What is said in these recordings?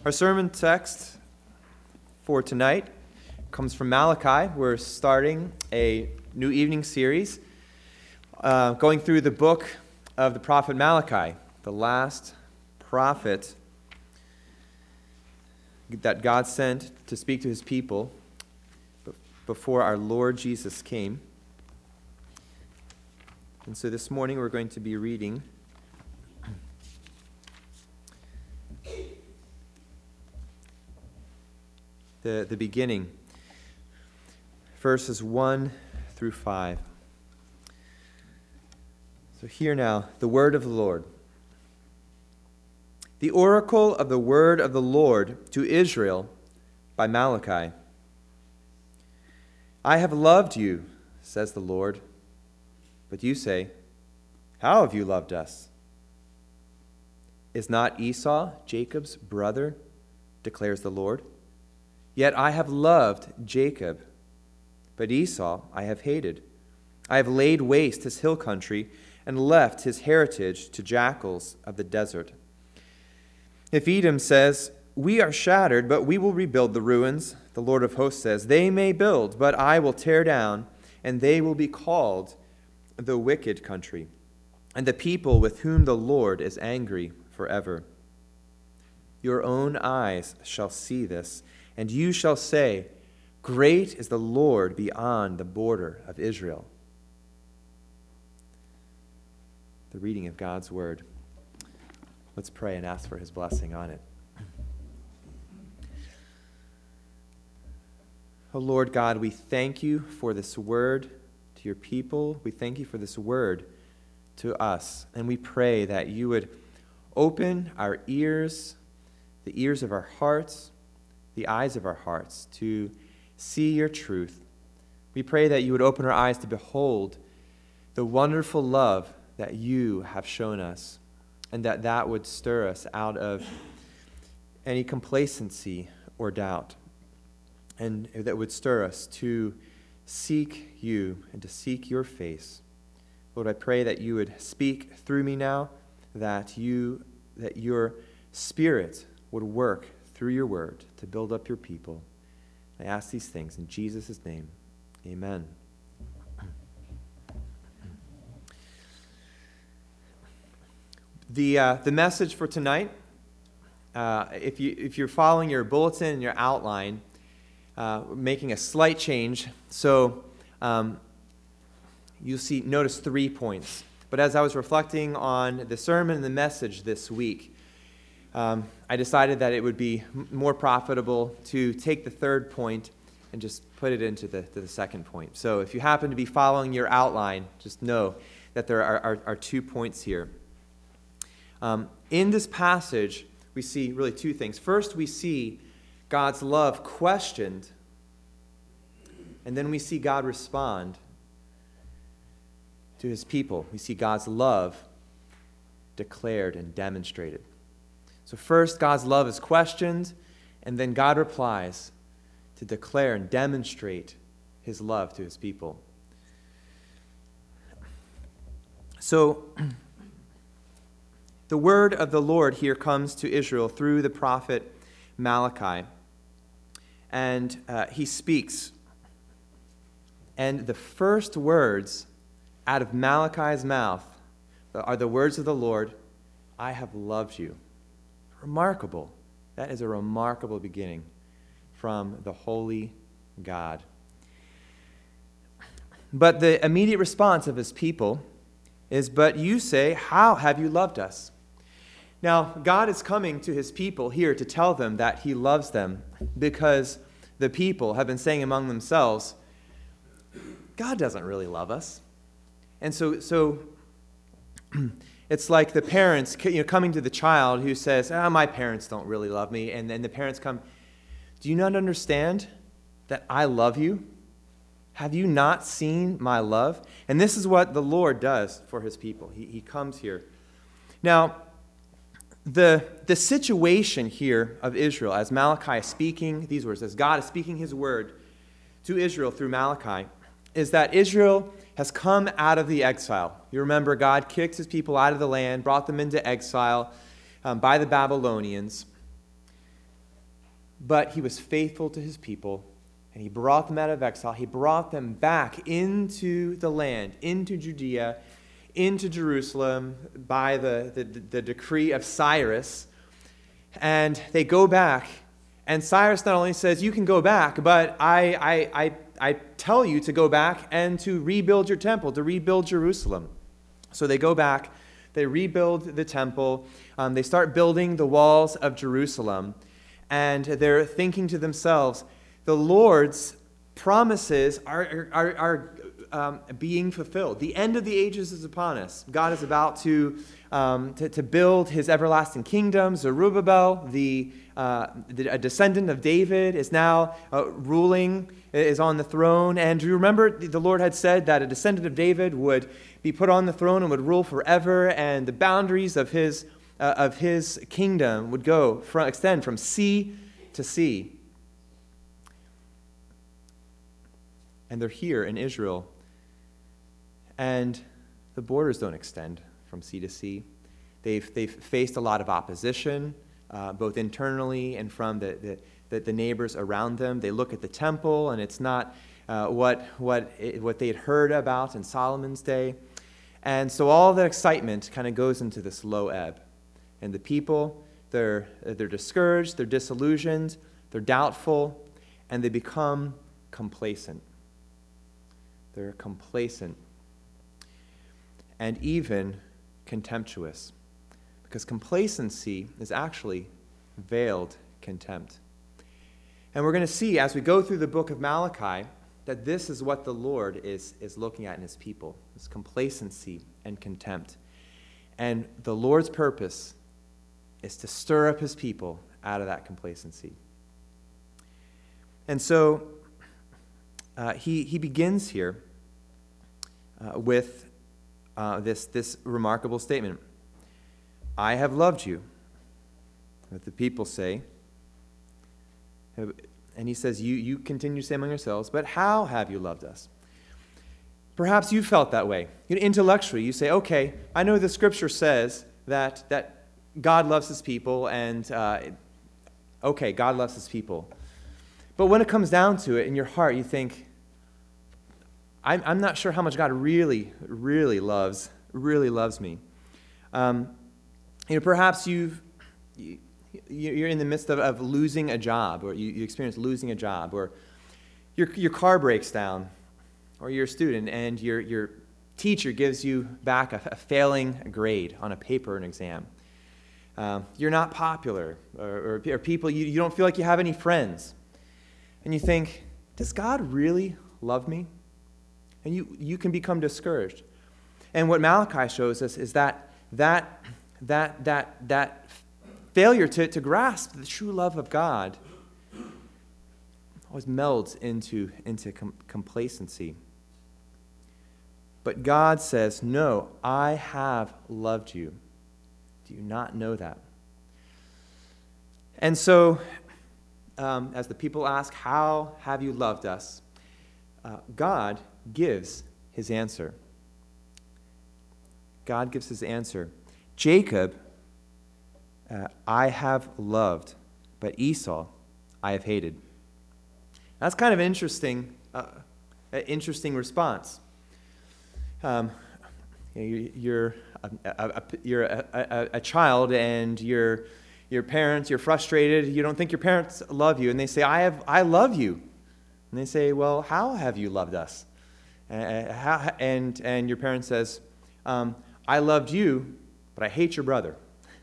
Our sermon text for tonight comes from Malachi. We're starting a new evening series going through the book of the prophet Malachi, the last prophet that God sent to speak to his people before our Lord Jesus came. And so this morning we're going to be reading the beginning, verses 1 through 5. So hear now the word of the Lord. The oracle of the word of the Lord to Israel by Malachi. I have loved you, says the Lord. But you say, how have you loved us? Is not Esau Jacob's brother, declares the Lord? Yet I have loved Jacob, but Esau I have hated. I have laid waste his hill country and left his heritage to jackals of the desert. If Edom says, we are shattered, but we will rebuild the ruins, the Lord of hosts says, they may build, but I will tear down, and they will be called the wicked country, and the people with whom the Lord is angry forever. Your own eyes shall see this, and you shall say, great is the Lord beyond the border of Israel. The reading of God's word. Let's pray and ask for his blessing on it. Oh Lord God, we thank you for this word to your people. We thank you for this word to us. And we pray that you would open our ears, the ears of our hearts, the eyes of our hearts to see your truth. We pray that you would open our eyes to behold the wonderful love that you have shown us, and that would stir us out of any complacency or doubt, and that would stir us to seek you and to seek your face. Lord, I pray that you would speak through me now, that your Spirit would work through your word to build up your people. I ask these things in Jesus' name. Amen. The message for tonight, if you're following your bulletin and your outline, making a slight change. So you'll notice 3 points. But as I was reflecting on the sermon and the message this week, I decided that it would be more profitable to take the third point and just put it into the second point. So if you happen to be following your outline, just know that there are 2 points here. In this passage, we see really 2 things. First, we see God's love questioned, and then we see God respond to his people. We see God's love declared and demonstrated. So first, God's love is questioned, and then God replies to declare and demonstrate his love to his people. So the word of the Lord here comes to Israel through the prophet Malachi. And he speaks. And the first words out of Malachi's mouth are the words of the Lord, I have loved you. Remarkable. That is a remarkable beginning from the holy God. But the immediate response of his people is, but you say, how have you loved us? Now, God is coming to his people here to tell them that he loves them because the people have been saying among themselves, God doesn't really love us. And so it's like the parents coming to the child who says, my parents don't really love me. And then the parents come, do you not understand that I love you? Have you not seen my love? And this is what the Lord does for his people. He comes here. Now, the situation here of Israel, as Malachi is speaking these words, as God is speaking his word to Israel through Malachi, is that Israel has come out of the exile. You remember God kicked his people out of the land, brought them into exile by the Babylonians. But he was faithful to his people, and he brought them out of exile. He brought them back into the land, into Judea, into Jerusalem by the decree of Cyrus. And they go back, and Cyrus not only says, you can go back, but I tell you to go back and to rebuild your temple, to rebuild Jerusalem. So they go back, they rebuild the temple, they start building the walls of Jerusalem, and they're thinking to themselves, the Lord's promises are being fulfilled. The end of the ages is upon us. God is about to build his everlasting kingdom. Zerubbabel, a descendant of David, is now ruling, is on the throne. And do you remember the Lord had said that a descendant of David would be put on the throne and would rule forever, and the boundaries of his kingdom would extend from sea to sea. And they're here in Israel. And the borders don't extend from sea to sea. They've faced a lot of opposition, both internally and from the neighbors around them. They look at the temple, and it's not what they had heard about in Solomon's day. And so all the excitement kind of goes into this low ebb. And the people, they're discouraged, they're disillusioned, they're doubtful, and they become complacent. They're complacent and even contemptuous, because complacency is actually veiled contempt. And we're going to see as we go through the book of Malachi that this is what the Lord is looking at in his people, this complacency and contempt. And the Lord's purpose is to stir up his people out of that complacency. And so he begins here with this remarkable statement. I have loved you. What the people say. And he says, you continue to say among yourselves, but how have you loved us? Perhaps you felt that way. Intellectually, you say, okay, I know the scripture says that God loves his people, and okay, God loves his people. But when it comes down to it, in your heart, you think, I'm not sure how much God really loves me. Perhaps you're in the midst of losing a job, or you experience losing a job, or your car breaks down, or you're a student and your teacher gives you back a failing grade on a paper or an exam. You're not popular, or people, you don't feel like you have any friends. And you think, does God really love me? And you can become discouraged. And what Malachi shows us is that failure to grasp the true love of God always melds into complacency. But God says, no, I have loved you. Do you not know that? And so, as the people ask, how have you loved us? God gives his answer. God gives his answer. Jacob, I have loved, but Esau, I have hated. That's kind of an interesting response. You're a child, and your parents, you're frustrated. You don't think your parents love you, and they say, I love you. And they say, well, how have you loved us? And your parent says, I loved you, but I hate your brother.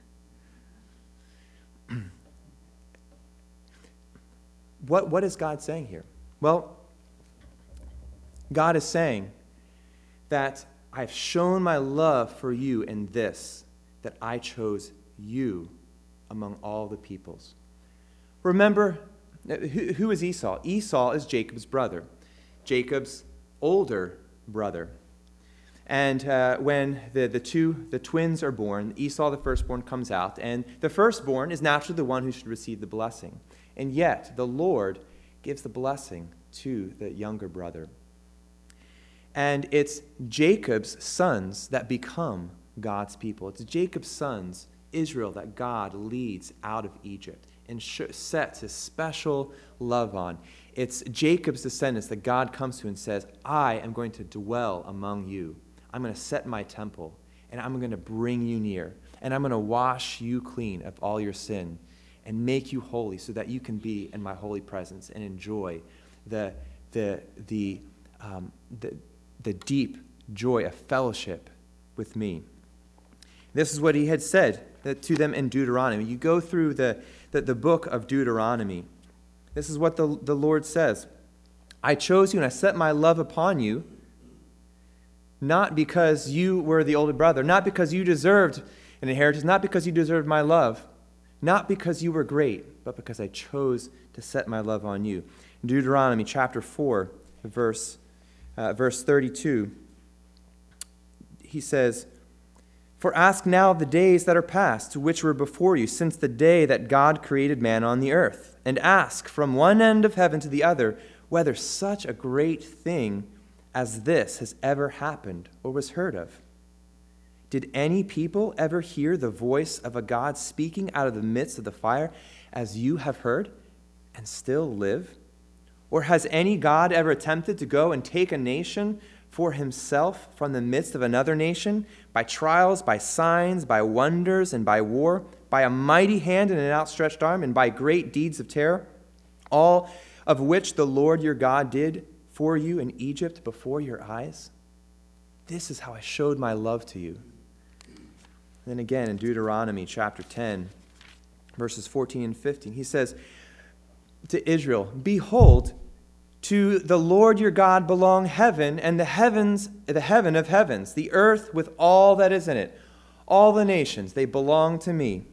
What is God saying here? Well, God is saying that I've shown my love for you in this, that I chose you among all the peoples. Remember, who is Esau? Esau is Jacob's brother, Jacob's older brother. And when the twins are born, Esau, the firstborn, comes out, and the firstborn is naturally the one who should receive the blessing. And yet, the Lord gives the blessing to the younger brother. And it's Jacob's sons that become God's people. It's Jacob's sons, Israel, that God leads out of Egypt and sets his special love on. It's Jacob's descendants that God comes to and says, I am going to dwell among you. I'm going to set my temple, and I'm going to bring you near, and I'm going to wash you clean of all your sin and make you holy so that you can be in my holy presence and enjoy the deep joy of fellowship with me. This is what he had said to them in Deuteronomy. You go through the book of Deuteronomy. This is what the Lord says. I chose you and I set my love upon you, not because you were the older brother, not because you deserved an inheritance, not because you deserved my love, not because you were great, but because I chose to set my love on you. In Deuteronomy chapter 4, verse 32, he says, For ask now of the days that are past, which were before you, since the day that God created man on the earth, and ask from one end of heaven to the other, whether such a great thing as this has ever happened or was heard of. Did any people ever hear the voice of a God speaking out of the midst of the fire, as you have heard, and still live? Or has any God ever attempted to go and take a nation for himself from the midst of another nation, by trials, by signs, by wonders, and by war, by a mighty hand and an outstretched arm, and by great deeds of terror, all of which the Lord your God did for you in Egypt before your eyes? This is how I showed my love to you. And then again in Deuteronomy chapter 10, verses 14 and 15, he says to Israel, Behold, to the Lord your God belong heaven and the heaven of heavens, the earth with all that is in it. All the nations, they belong to me.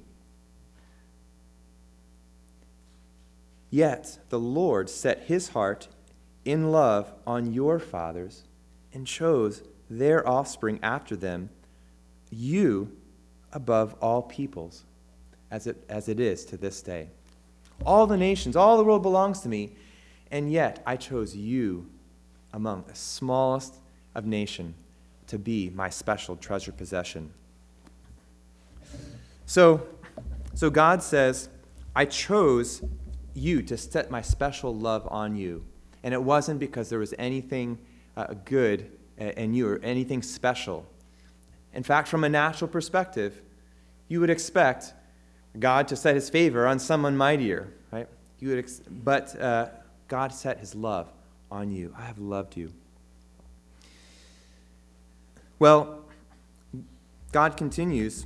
Yet the Lord set his heart in love on your fathers and chose their offspring after them, you above all peoples, as it is to this day. All the nations, all the world belongs to me, and yet I chose you among the smallest of nations to be my special treasured possession. So God says, I chose you to set my special love on you. And it wasn't because there was anything good in you or anything special. In fact, from a natural perspective, you would expect God to set his favor on someone mightier, right? But God set his love on you. I have loved you. Well, God continues.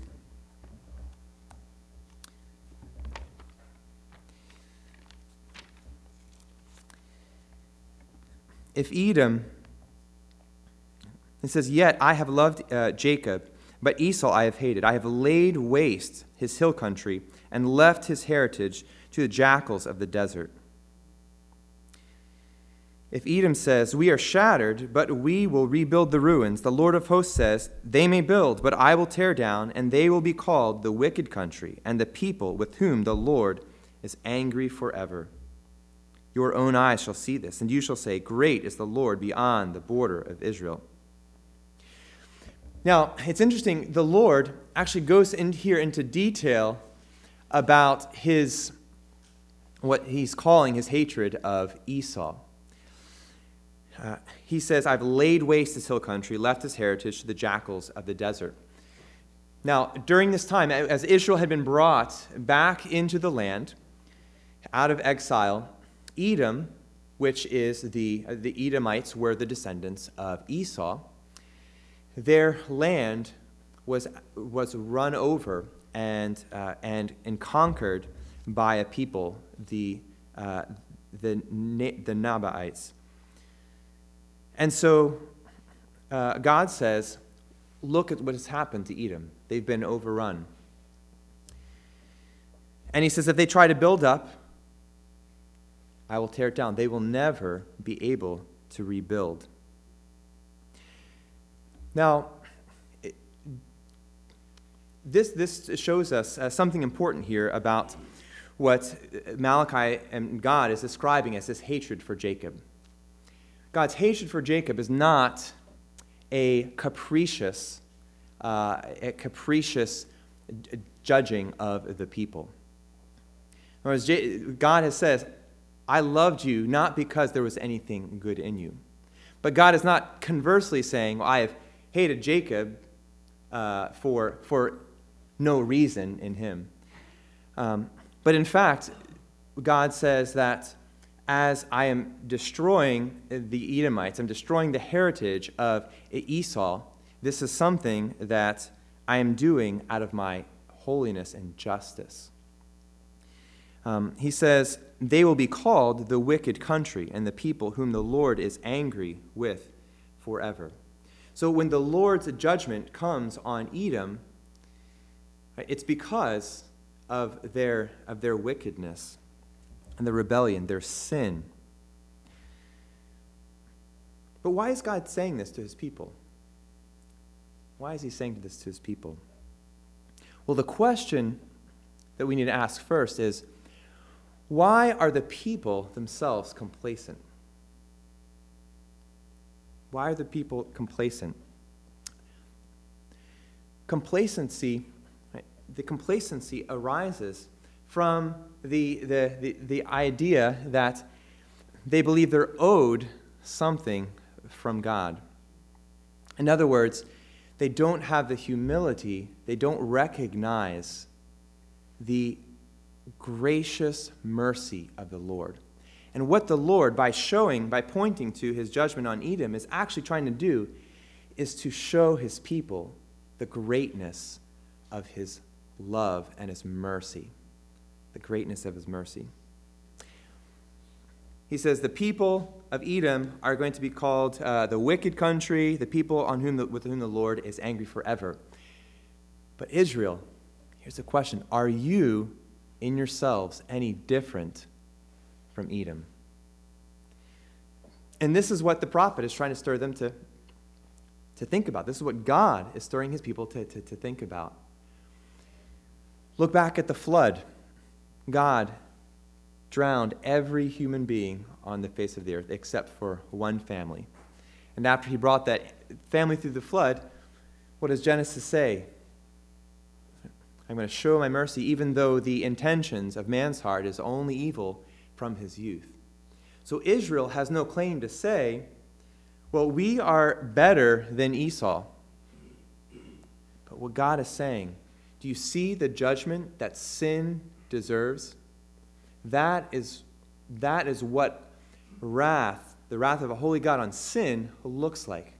If Edom, it says, Yet I have loved Jacob, but Esau I have hated. I have laid waste his hill country and left his heritage to the jackals of the desert. If Edom says, We are shattered, but we will rebuild the ruins, the Lord of hosts says, They may build, but I will tear down, and they will be called the wicked country, and the people with whom the Lord is angry forever. Your own eyes shall see this, and you shall say, Great is the Lord beyond the border of Israel. Now, it's interesting, the Lord actually goes in here into detail about what he's calling his hatred of Esau. He says, I've laid waste his hill country, left his heritage to the jackals of the desert. Now, during this time, as Israel had been brought back into the land, out of exile, Edom, which is the Edomites, were the descendants of Esau. Their land was run over and conquered by a people, the Nabateans. And so God says, look at what has happened to Edom. They've been overrun. And he says, if they try to build up, I will tear it down. They will never be able to rebuild. Now, this shows us something important here about what Malachi and God is describing as this hatred for Jacob. God's hatred for Jacob is not a capricious judging of the people. Whereas God has said, I loved you not because there was anything good in you. But God is not conversely saying, well, I have hated Jacob for no reason in him. But in fact, God says that as I am destroying the Edomites, I'm destroying the heritage of Esau, this is something that I am doing out of my holiness and justice. He says, they will be called the wicked country and the people whom the Lord is angry with forever. So when the Lord's judgment comes on Edom, it's because of their wickedness and their rebellion, their sin. But why is God saying this to his people? Why is he saying this to his people? Well, the question that we need to ask first is, why are the people themselves complacent? Why are the people complacent? Complacency, right, the complacency arises from the idea that they believe they're owed something from God. In other words, they don't have the humility, they don't recognize the gracious mercy of the Lord. And what the Lord, by pointing to his judgment on Edom, is actually trying to do is to show his people the greatness of his love and his mercy. The greatness of his mercy. He says the people of Edom are going to be called the wicked country, the people with whom the Lord is angry forever. But Israel, here's the question, are you in yourselves any different from Edom? And this is what the prophet is trying to stir them to think about. This is what God is stirring his people to think about. Look back at the flood. God drowned every human being on the face of the earth except for one family. And after he brought that family through the flood, what does Genesis say? I'm going to show my mercy even though the intentions of man's heart is only evil from his youth. So Israel has no claim to say, well, we are better than Esau. But what God is saying, do you see the judgment that sin deserves? That is what the wrath of a holy God on sin looks like.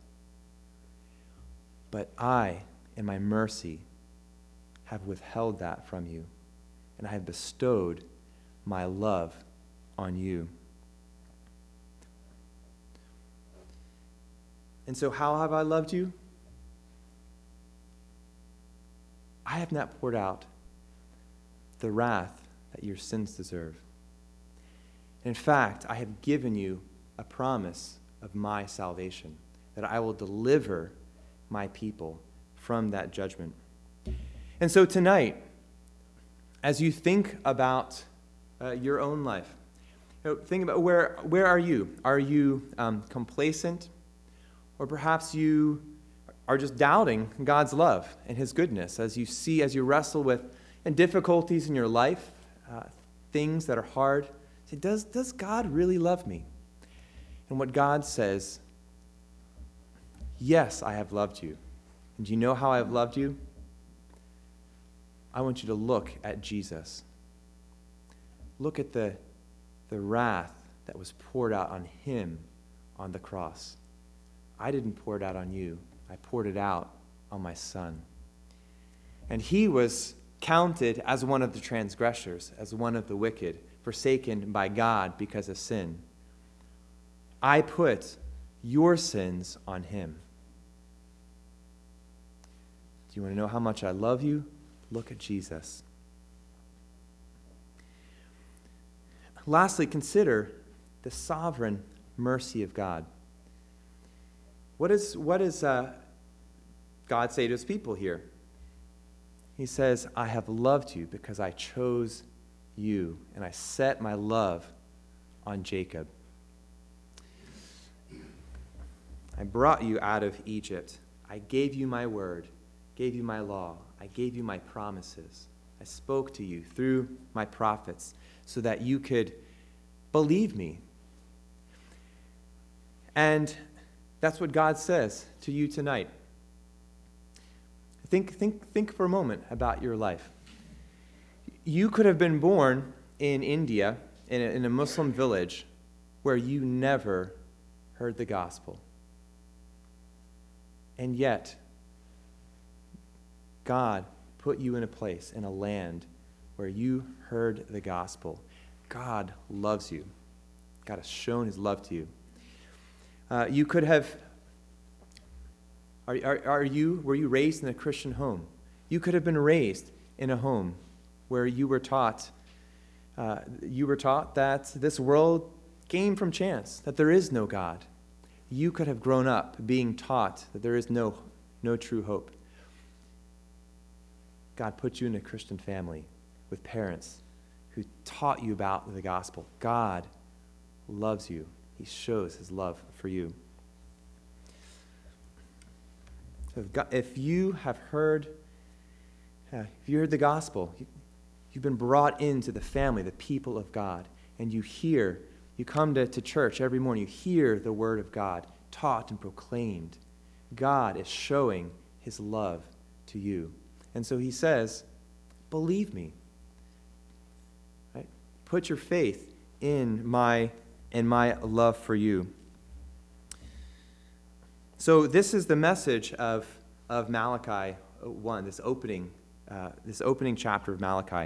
But I, in my mercy, have withheld that from you, and I have bestowed my love on you. And so how have I loved you? I have not poured out the wrath that your sins deserve. In fact, I have given you a promise of my salvation, that I will deliver my people from that judgment. And so tonight, as you think about your own life, think about where are you? Are you complacent? Or perhaps you are just doubting God's love and his goodness as you wrestle with difficulties in your life, things that are hard. Say, does God really love me? And what God says, yes, I have loved you. And do you know how I have loved you? I want you to look at Jesus. Look at the wrath that was poured out on him on the cross. I didn't pour it out on you. I poured it out on my son. And he was counted as one of the transgressors, as one of the wicked, forsaken by God because of sin. I put your sins on him. Do you want to know how much I love you? Look at Jesus. Lastly, consider the sovereign mercy of God. What does God say to his people here? He says, I have loved you because I chose you, and I set my love on Jacob. I brought you out of Egypt. I gave you my word, gave you my law. I gave you my promises. I spoke to you through my prophets so that you could believe me. And that's what God says to you tonight. Think for a moment about your life. You could have been born in India, in a Muslim village, where you never heard the gospel. And yet, God put you in a place, in a land, where you heard the gospel. God loves you. God has shown his love to you. You could have... were you raised in a Christian home? You could have been raised in a home where you were taught that this world came from chance, that there is no God. You could have grown up being taught that there is no true hope. God put you in a Christian family with parents who taught you about the gospel. God loves you. He shows his love for you. If you have heard the gospel, you've been brought into the family, the people of God, and you come to church every morning, you hear the word of God taught and proclaimed. God is showing his love to you. And so he says, believe me. Right? Put your faith in my love for you. So this is the message of Malachi 1, this opening chapter of Malachi.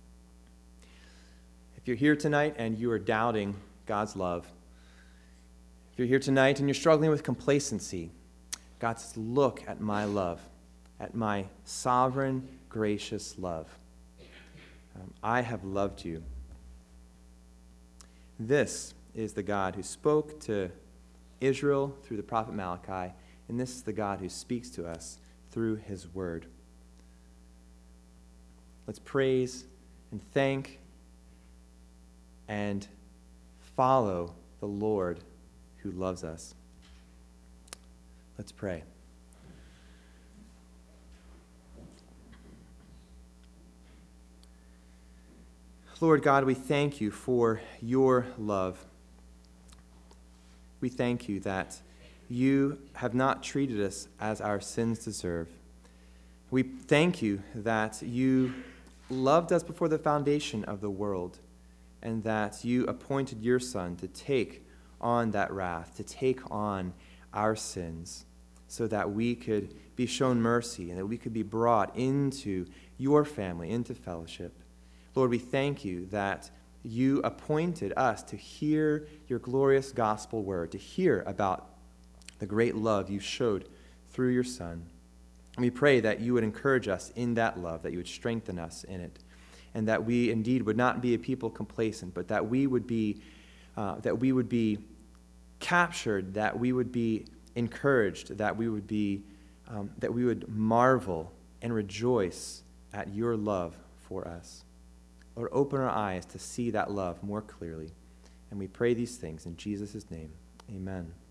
If you're here tonight and you are doubting God's love, if you're here tonight and you're struggling with complacency, God says, look at my love, at my sovereign, gracious love. I have loved you. This is the God who spoke to Israel through the prophet Malachi, and this is the God who speaks to us through his word. Let's praise and thank and follow the Lord who loves us. Let's pray. Lord God, we thank you for your love. We thank you that you have not treated us as our sins deserve. We thank you that you loved us before the foundation of the world, and that you appointed your Son to take on that wrath, to take on our sins, so that we could be shown mercy and that we could be brought into your family, into fellowship. Lord, we thank you that you appointed us to hear your glorious gospel word, to hear about the great love you showed through your Son. And we pray that you would encourage us in that love, that you would strengthen us in it, and that we indeed would not be a people complacent, but that we would be captured, that we would be encouraged, that we would marvel and rejoice at your love for us. Lord, open our eyes to see that love more clearly. And we pray these things in Jesus' name. Amen.